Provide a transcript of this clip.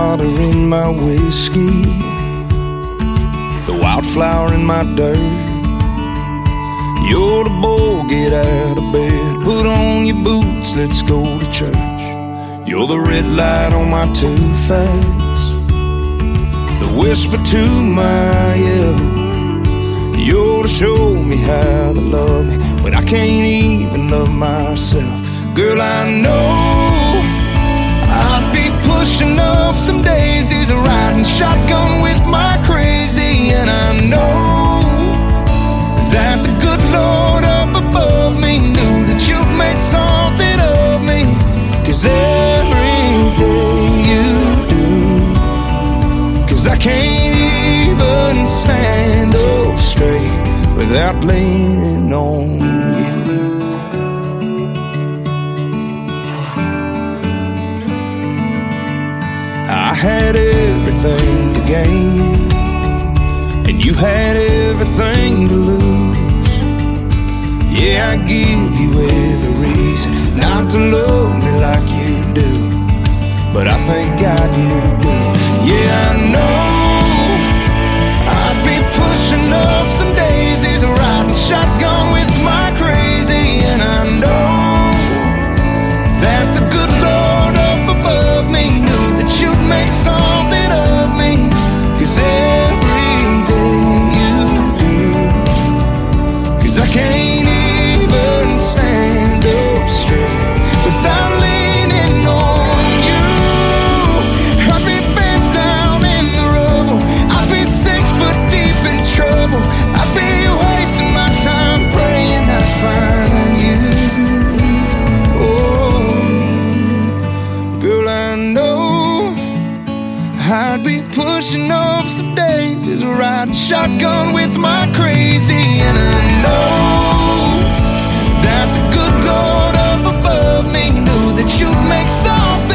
water in my whiskey, the wildflower in my dirt. You're the boy, get out of bed, put on your boots, let's go to church. You're the red light on my too fast, the whisper to my ear. You're to show me how to love me when I can't even love myself. Girl, I know I'd be pushing up some daisies, riding shotgun with my crazy. And I know that the good Lord up above me knew that you'd make something of me, 'cause every day you do. 'Cause I can't even stand up straight without leaning on you. I had everything to gain, and you had everything to lose. Yeah, I give you every reason not to love me like you do, but I thank God you do. Yeah, I know I'd be pushing up some daisies, riding shotgun with my crazy. And I know that the good Lord up above me knew that you'd make something of me, 'cause every day you do. 'Cause I can't even stand up straight without leaning on you. I'd be face down in the rubble, I'd be 6 foot deep in trouble, I'd be wasting my time praying I'd find you. Oh, girl, I know I'd be pushing up some daisies, riding shotgun with my crazy. And I know that the good Lord up above me knew that you'd make something